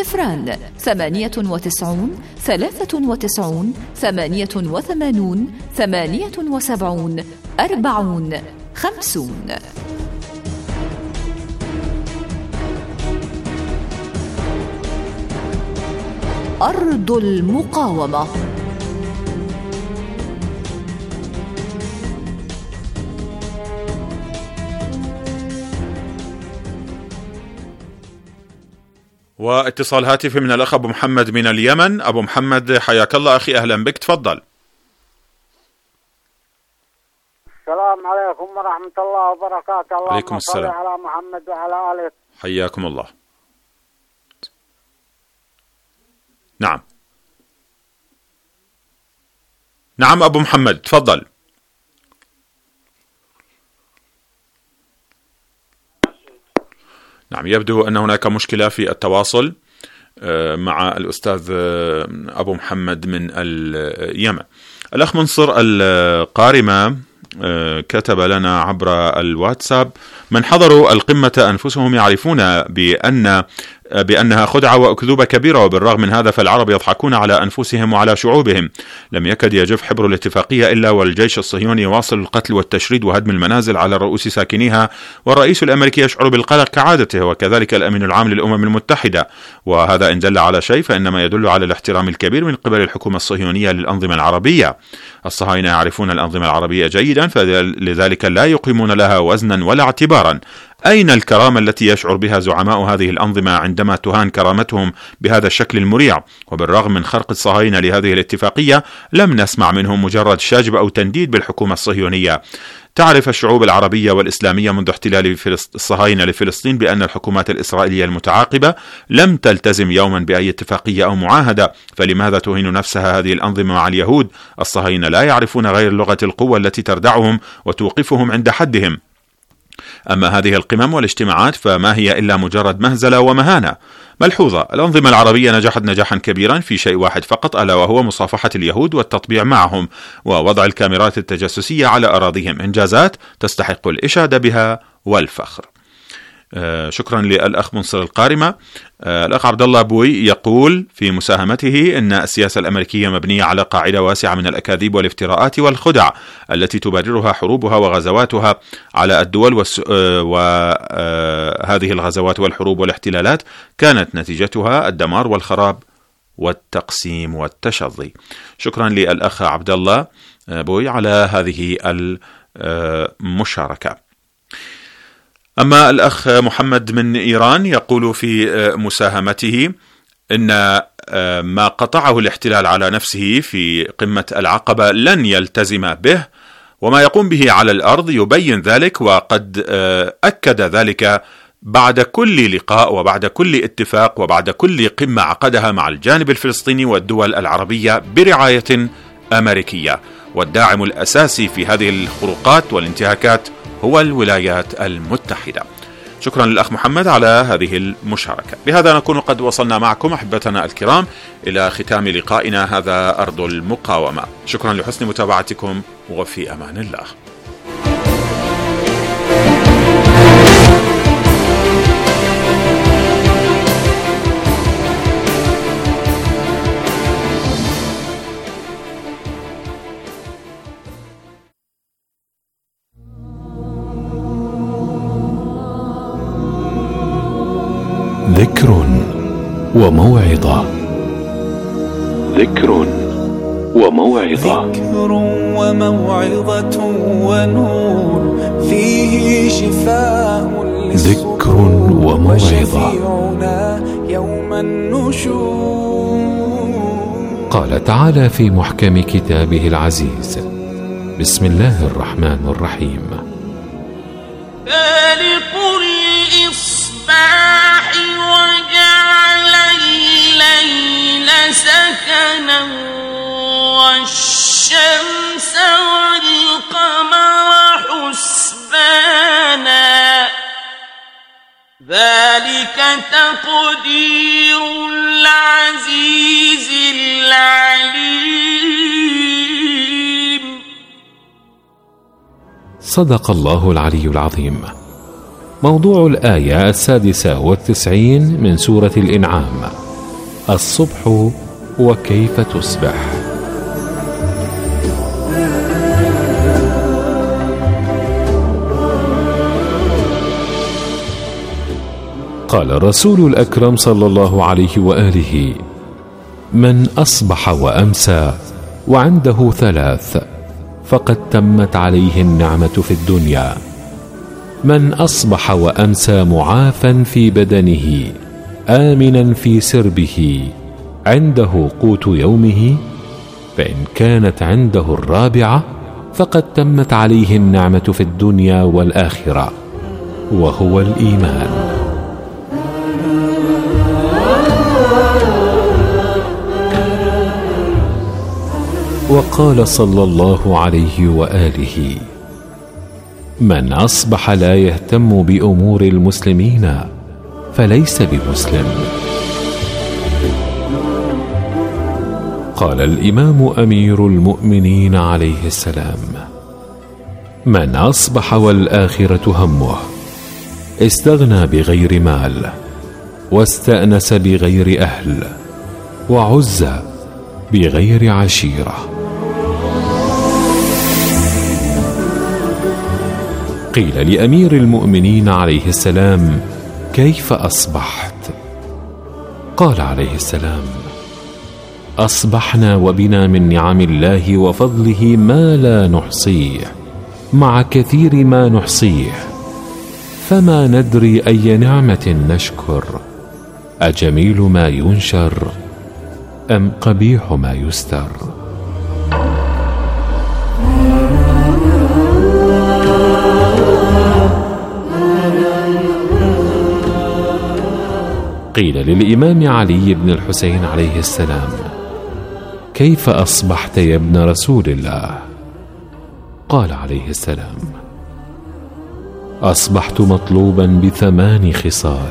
098 93 88 78 40 50. أرض المقاومة. واتصال هاتفي من الأخ أبو محمد من اليمن. أبو محمد حياك الله أخي، أهلا بك، تفضل. السلام عليكم ورحمة الله وبركاته. عليكم السلام. على محمد وعلى آله. حياكم الله. نعم نعم أبو محمد تفضل. نعم، يبدو أن هناك مشكلة في التواصل مع الأستاذ أبو محمد من اليمن. الأخ منصر القارمة كتب لنا عبر الواتساب: من حضروا القمة أنفسهم يعرفون بأنها خدعة وأكذوبة كبيرة، وبالرغم من هذا فالعرب يضحكون على أنفسهم وعلى شعوبهم. لم يكد يجف حبر الاتفاقية إلا والجيش الصهيوني يواصل القتل والتشريد وهدم المنازل على رؤوس ساكنيها، والرئيس الأمريكي يشعر بالقلق كعادته، وكذلك الأمين العام للأمم المتحدة. وهذا إن دل على شيء فإنما يدل على الاحترام الكبير من قبل الحكومة الصهيونية للأنظمة العربية. الصهاينة يعرفون الأنظمة العربية جيدا، فلذلك لا يقيمون لها وزنا ولا اعتبارا. أين الكرامة التي يشعر بها زعماء هذه الأنظمة عندما تهان كرامتهم بهذا الشكل المريع؟ وبالرغم من خرق الصهاينة لهذه الاتفاقية لم نسمع منهم مجرد شجب أو تنديد بالحكومة الصهيونية. تعرف الشعوب العربية والإسلامية منذ احتلال الصهاينة لفلسطين بأن الحكومات الإسرائيلية المتعاقبة لم تلتزم يوما بأي اتفاقية أو معاهدة، فلماذا تهين نفسها هذه الأنظمة مع اليهود؟ الصهاينة لا يعرفون غير لغة القوة التي تردعهم وتوقفهم عند حدهم. أما هذه القمم والاجتماعات فما هي إلا مجرد مهزلة ومهانة. ملحوظة: الأنظمة العربية نجحت نجاحا كبيرا في شيء واحد فقط، ألا وهو مصافحة اليهود والتطبيع معهم ووضع الكاميرات التجسسية على أراضيهم. إنجازات تستحق الإشادة بها والفخر. شكرا للأخ منصر القارمة. الأخ عبد الله بوي يقول في مساهمته أن السياسة الأمريكية مبنية على قاعدة واسعة من الأكاذيب والافتراءات والخدع التي تبررها حروبها وغزواتها على الدول وهذه الغزوات والحروب والاحتلالات كانت نتيجتها الدمار والخراب والتقسيم والتشظي. شكرا للأخ عبد الله بوي على هذه المشاركة. أما الأخ محمد من إيران يقول في مساهمته إن ما قطعه الاحتلال على نفسه في قمة العقبة لن يلتزم به، وما يقوم به على الأرض يبين ذلك، وقد أكد ذلك بعد كل لقاء وبعد كل اتفاق وبعد كل قمة عقدها مع الجانب الفلسطيني والدول العربية برعاية أمريكية، والداعم الأساسي في هذه الخروقات والانتهاكات هو الولايات المتحدة. شكرا للأخ محمد على هذه المشاركة. بهذا نكون قد وصلنا معكم أحبتنا الكرام إلى ختام لقائنا هذا أرض المقاومة. شكرا لحسن متابعتكم وفي أمان الله. ذكر وموعظة. ذكر وموعظة. ذكر وموعظة ونور فيه شفاء ذكر وموعظة. يوم النشور. قال تعالى في محكم كتابه العزيز: بسم الله الرحمن الرحيم: فالق الإصباح وجعل الليل سكنا والشمس والقمر حسبانا ذلك تقدير العزيز العليم. صدق الله العلي العظيم. موضوع الآية 96 من سورة الإنعام: الصبح وكيف تصبح. قال الرسول الأكرم صلى الله عليه وآله: من أصبح وأمسى وعنده 3 فقد تمت عليه النعمة في الدنيا: من أصبح وأمسى معافا في بدنه آمنا في سربه عنده قوت يومه، فإن كانت عنده 4 فقد تمت عليه النعمة في الدنيا والآخرة، وهو الإيمان. وقال صلى الله عليه وآله: من أصبح لا يهتم بأمور المسلمين فليس بمسلم. قال الإمام أمير المؤمنين عليه السلام: من أصبح والآخرة همه استغنى بغير مال، واستأنس بغير أهل، وعز بغير عشيرة. قيل لأمير المؤمنين عليه السلام: كيف أصبحت؟ قال عليه السلام: أصبحنا وبنا من نعم الله وفضله ما لا نحصيه، مع كثير ما نحصيه، فما ندري أي نعمة نشكر، أجميل ما ينشر أم قبيح ما يستر. قيل للإمام علي بن الحسين عليه السلام: كيف أصبحت يا ابن رسول الله؟ قال عليه السلام: أصبحت مطلوبا ب8 خصال.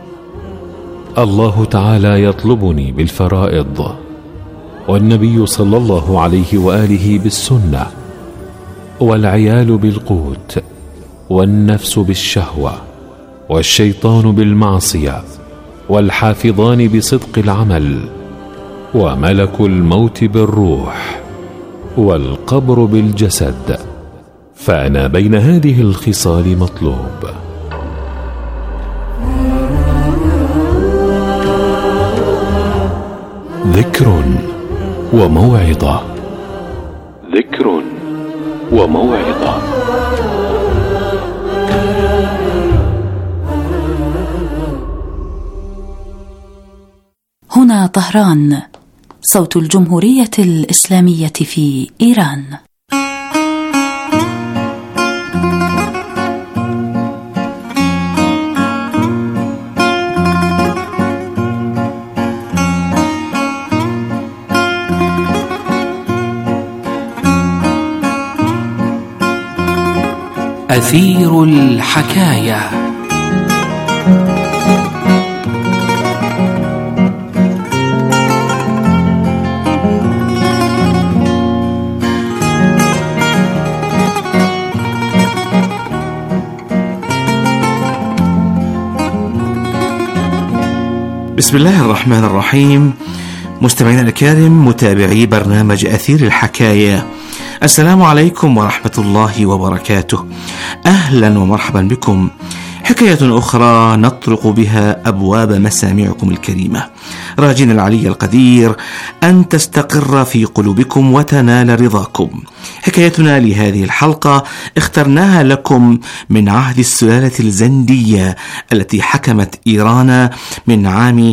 الله تعالى يطلبني بالفرائض، والنبي صلى الله عليه وآله بالسنة، والعيال بالقوت، والنفس بالشهوة، والشيطان بالمعصية، والحافظان بصدق العمل، وملك الموت بالروح، والقبر بالجسد. فأنا بين هذه الخصال مطلوب. ذكر وموعظة. ذكر وموعظة. هنا طهران، صوت الجمهورية الإسلامية في إيران. أثير الحكاية. بسم الله الرحمن الرحيم. مستمعينا الكرام، متابعي برنامج أثير الحكاية، السلام عليكم ورحمة الله وبركاته. أهلا ومرحبا بكم. حكاية أخرى نطرق بها أبواب مسامعكم الكريمة، راجين العلي القدير أن تستقر في قلوبكم وتنال رضاكم. حكايتنا لهذه الحلقة اخترناها لكم من عهد السلالة الزندية التي حكمت إيران من عام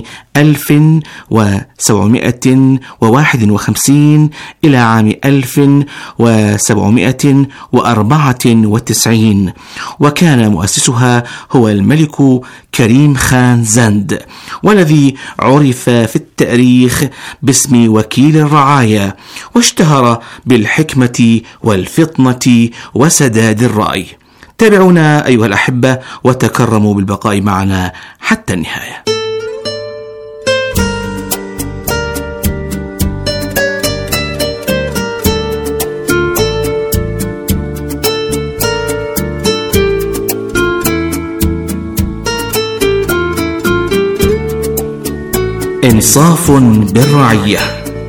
1751 إلى عام 1794، وكان مؤسسها هو الملك كريم خان زند، والذي عرف في التاريخ باسم وكيل الرعاية، واشتهر بالحكمة والفطنة وسداد الرأي. تابعونا أيها الأحبة وتكرموا بالبقاء معنا حتى النهاية. إنصاف بالرعية.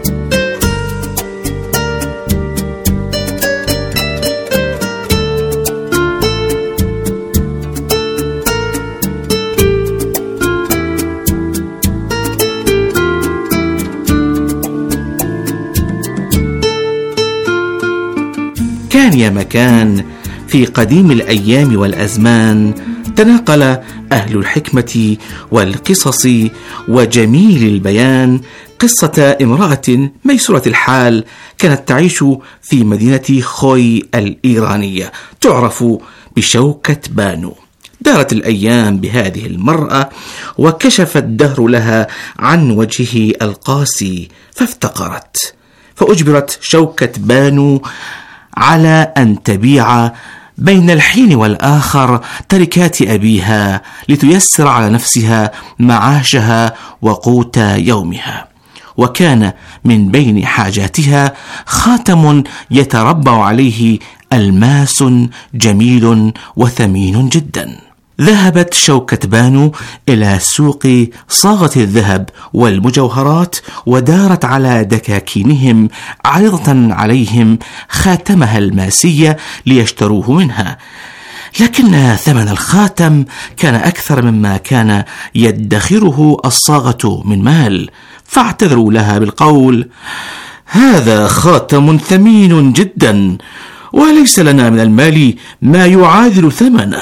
كان يا مكان في قديم الأيام والأزمان تناقل أهل الحكمة والقصص وجميل البيان قصة امرأة ميسورة الحال كانت تعيش في مدينة خوي الإيرانية تعرف بشوكة بانو. دارت الأيام بهذه المرأة وكشف الدهر لها عن وجهه القاسي، فافتقرت، فأجبرت شوكة بانو على أن تبيع بين الحين والآخر تركات أبيها لتيسر على نفسها معاشها وقوت يومها. وكان من بين حاجاتها خاتم يتربع عليه ألماس جميل وثمين جدا. ذهبت شوكة بانو إلى سوق صاغة الذهب والمجوهرات، ودارت على دكاكينهم عرضة عليهم خاتمها الماسية ليشتروه منها، لكن ثمن الخاتم كان أكثر مما كان يدخره الصاغة من مال، فاعتذروا لها بالقول: هذا خاتم ثمين جدا وليس لنا من المال ما يعادل ثمنه.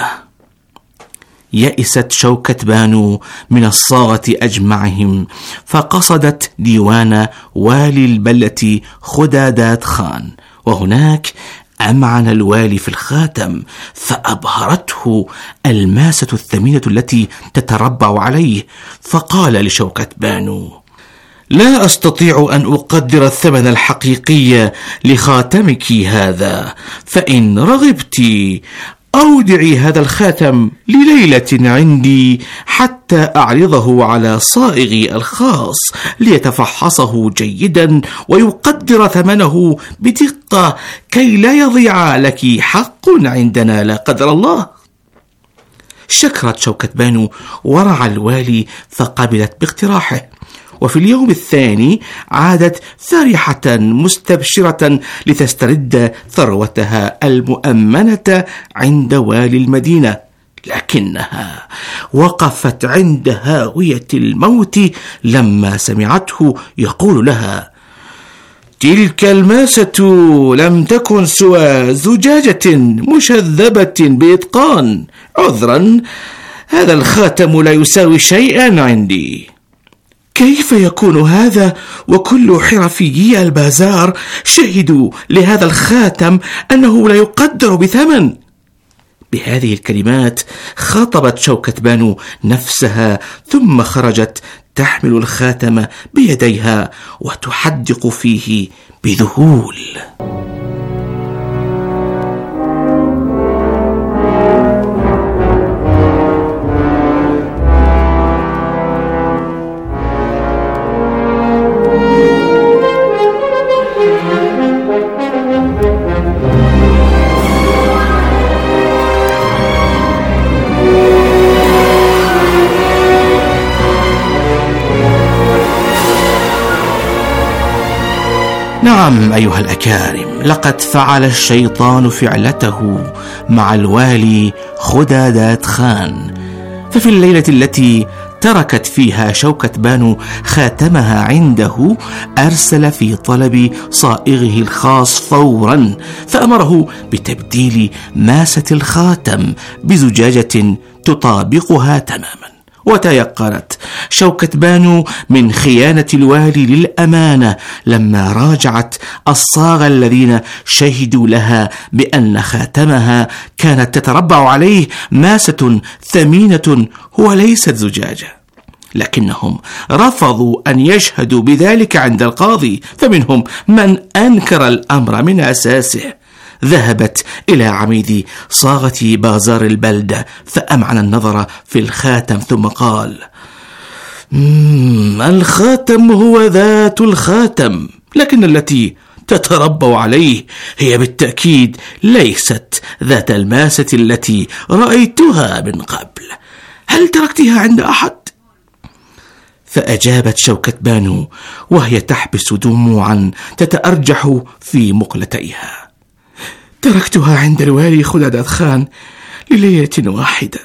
يئست شوكة بانو من الصاغة أجمعهم، فقصدت ديوان والي البلة خدادات خان، وهناك أمعن الوالي في الخاتم، فأبهرته الماسة الثمينة التي تتربع عليه، فقال لشوكة بانو: لا أستطيع أن أقدر الثمن الحقيقي لخاتمك هذا، فإن رغبت أودعي هذا الخاتم لليلة عندي حتى أعرضه على صائغي الخاص ليتفحصه جيدا ويقدر ثمنه بدقة كي لا يضيع لك حق عندنا لا قدر الله. شكرت شوكة بانو ورع الوالي فقبلت باقتراحه. وفي اليوم الثاني عادت فرحة مستبشرة لتسترد ثروتها المؤمنة عند والي المدينة، لكنها وقفت عند هاوية الموت لما سمعته يقول لها: تلك الماسة لم تكن سوى زجاجة مشذبة بإتقان، عذرا، هذا الخاتم لا يساوي شيئا عندي. كيف يكون هذا وكل حرفيي البازار شهدوا لهذا الخاتم أنه لا يقدر بثمن؟ بهذه الكلمات خاطبت شوكة بانو نفسها، ثم خرجت تحمل الخاتم بيديها وتحدق فيه بذهول. نعم أيها الأكارم، لقد فعل الشيطان فعلته مع الوالي خدادات خان. ففي الليلة التي تركت فيها شوكة بانو خاتمها عنده، أرسل في طلب صائغه الخاص فورا، فأمره بتبديل ماسة الخاتم بزجاجة تطابقها تماما. وتيقنت شوكة بانو من خيانة الوالي للأمانة لما راجعت الصاغة الذين شهدوا لها بأن خاتمها كانت تتربع عليه ماسة ثمينة وليست زجاجة، لكنهم رفضوا أن يشهدوا بذلك عند القاضي، فمنهم من أنكر الأمر من أساسه. ذهبت إلى عميد صاغة بازار البلدة فأمعن النظر في الخاتم ثم قال: الخاتم هو ذات الخاتم، لكن التي تتربع عليه هي بالتأكيد ليست ذات الماسة التي رأيتها من قبل. هل تركتها عند أحد؟ فأجابت شوكة بانو وهي تحبس دموعا تتأرجح في مقلتيها: تركتها عند الوالي خدادات خان لليلة واحدة.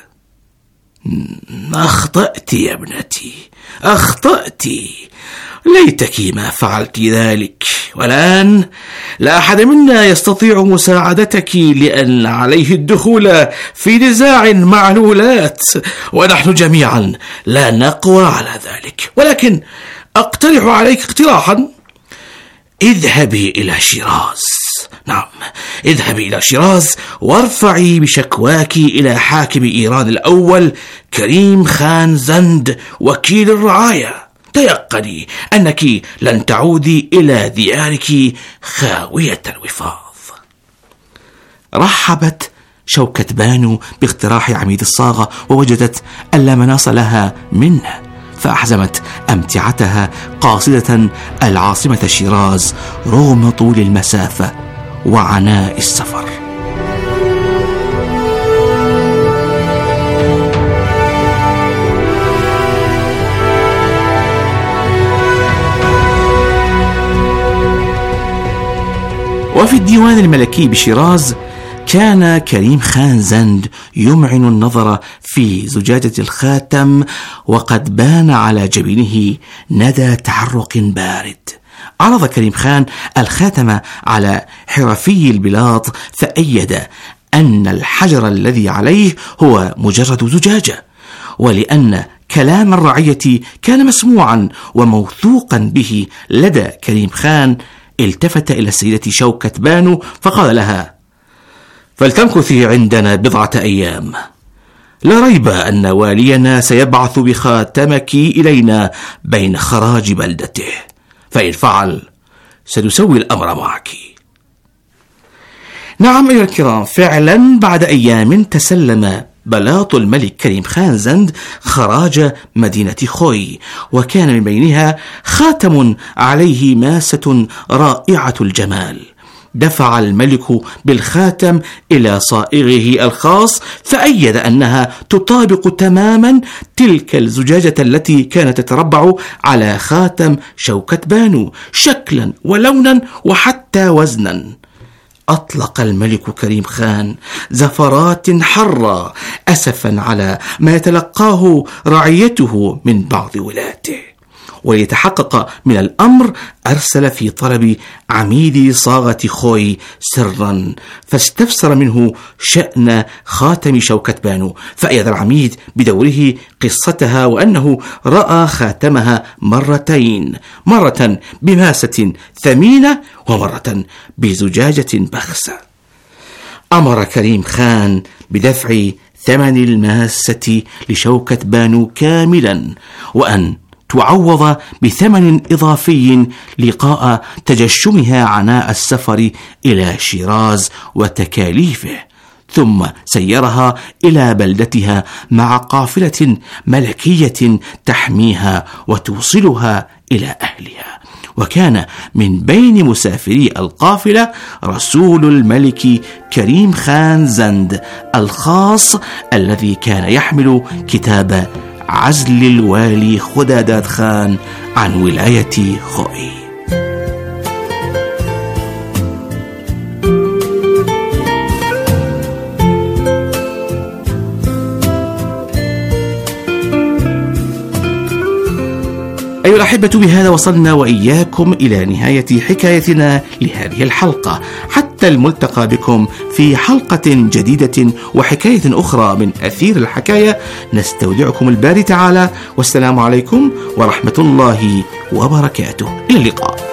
أخطأت يا ابنتي، أخطأت، ليتك ما فعلت ذلك. والآن لا أحد منا يستطيع مساعدتك، لأن عليه الدخول في نزاع مع الولاة، ونحن جميعا لا نقوى على ذلك. ولكن أقترح عليك اقتراحا: اذهبي إلى شيراز. نعم، اذهبي إلى شيراز وارفعي بشكواك إلى حاكم إيران الأول كريم خان زند وكيل الرعاية. تيقني أنك لن تعودي إلى ديارك خاوية الوفاض. رحبت شوكة بانو باقتراح عميد الصاغة، ووجدت ألا مناص لها منه، فأحزمت أمتعتها قاصدة العاصمة شيراز رغم طول المسافة وعناء السفر. وفي الديوان الملكي بشيراز كان كريم خان زند يمعن النظر في زجاجة الخاتم، وقد بان على جبينه ندى تحرق بارد. عرض كريم خان الخاتم على حرفي البلاط، فأيد أن الحجر الذي عليه هو مجرد زجاجة، ولأن كلام الرعية كان مسموعا وموثوقا به لدى كريم خان، التفت إلى السيدة شوكة بانو فقال لها: فلتمكثي عندنا بضعة أيام، لا ريب أن والينا سيبعث بخاتمك إلينا بين خراج بلدته، فإن فعل سنسوي الأمر معك. نعم أيها الكرام، فعلا بعد أيام تسلم بلاط الملك كريم خان زند خراج مدينة خوي، وكان من بينها خاتم عليه ماسة رائعة الجمال. دفع الملك بالخاتم إلى صائغه الخاص، فأيد أنها تطابق تماما تلك الزجاجة التي كانت تتربع على خاتم شوكة بانو شكلا ولونا وحتى وزنا. أطلق الملك كريم خان زفرات حرة أسفا على ما يتلقاه رعيته من بعض ولاته، وليتحقق من الأمر أرسل في طلب عميد صاغة خوي سرا، فاستفسر منه شأن خاتم شوكة بانو، فأيد العميد بدوره قصتها وأنه رأى خاتمها مرتين، مرة بماسة ثمينة ومرة بزجاجة بخسة. أمر كريم خان بدفع ثمن الماسة لشوكة بانو كاملا، وأن تعوض بثمن إضافي لقاء تجشمها عناء السفر إلى شيراز وتكاليفه، ثم سيرها إلى بلدتها مع قافلة ملكية تحميها وتوصلها إلى أهلها. وكان من بين مسافري القافلة رسول الملك كريم خان زند الخاص، الذي كان يحمل كتاب عزل الوالي خداداد خان عن ولاية خوي. أيها الأحبة، بهذا وصلنا وإياكم إلى نهاية حكايتنا لهذه الحلقة. حتى الملتقى بكم في حلقة جديدة وحكاية أخرى من أثير الحكاية، نستودعكم الباري تعالى، والسلام عليكم ورحمة الله وبركاته. إلى اللقاء.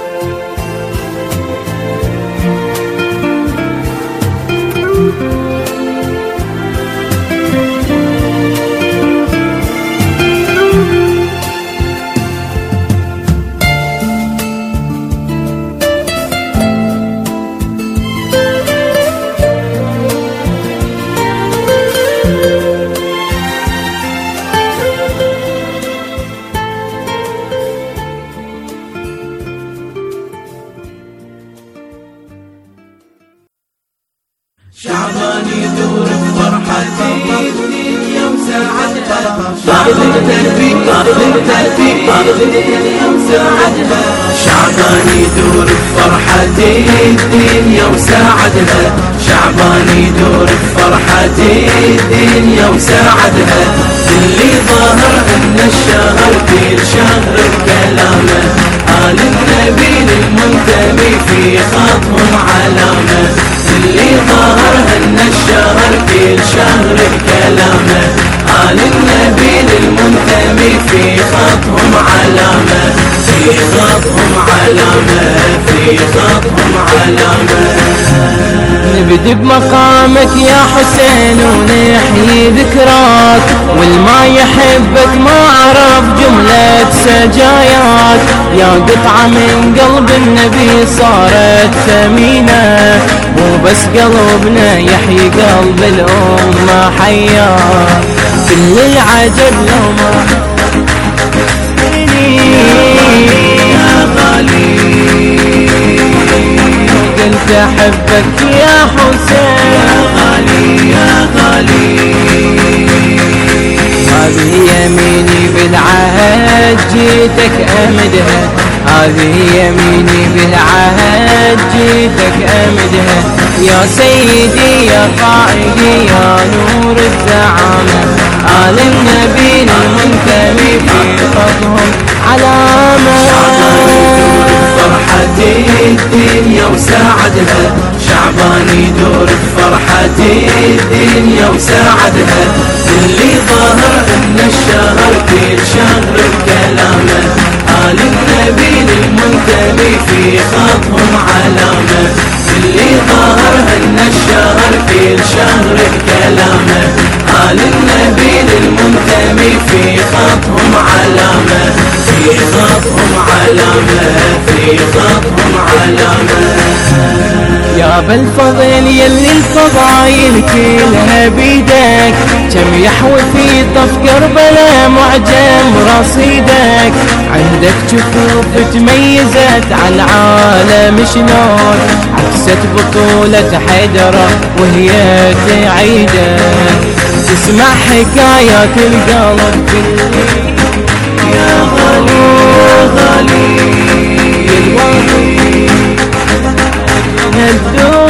شعبان يدور بفرحتي الدنيا وساعتها، شعبان يدور بفرحتي الدنيا وساعدها، شعبان يدور بفرحتي الدنيا وساعدها، اللي ظاهر ان الشهر كل شهر بكلامه، آل النبي المنتمي في خطهم علامه، اللي ظاهر ان الشهر كل شهر بكلامه، آل النبي المنتمي في خطهم علامه، في خطهم علامه، في خطهم علامه. نبدي بمقامك يا حسين ونحيي ذكراك، والما يحبك ما عرف جملة سجاياك، يا قطعة من قلب النبي صارت ثمينة، مو بس قلبنا يحيي قلب الأمة حياك، كل العجب لو ما يا غالي قلت أحبك يا حسين، يا غالي يا غالي. هذه يميني بالعهد جيتك أمدها، هذه يميني بالعهد جيتك أمدها، يا سيدي يا قائدي يا نور الزعامة، آل النبي المنتمي في خطهم علامة. فرحتي الدنيا وساعدها، شعبان يدور بفرحتي الدنيا وساعدها، اللي ظاهر ان الشهر كل شهر بكلامه، آل النبي المنتمي في خطهم علامه، اللي ظاهر ان الشهر كل شهر بكلامه، آل النبي المنتمي في خطهم علامه، في خطهم علامه، في خطهم علامه. يا باب الفضل يلي الفضايل كلها بيدك، كم يحوي في طف كربلاء معجم رصيدك. عندك جفوف تميزت على العالم شلون، عكست بطولة حيدرة وهي تعيدك. تسمع حكايات القلب يا غالي غالي الوطن هالدنيا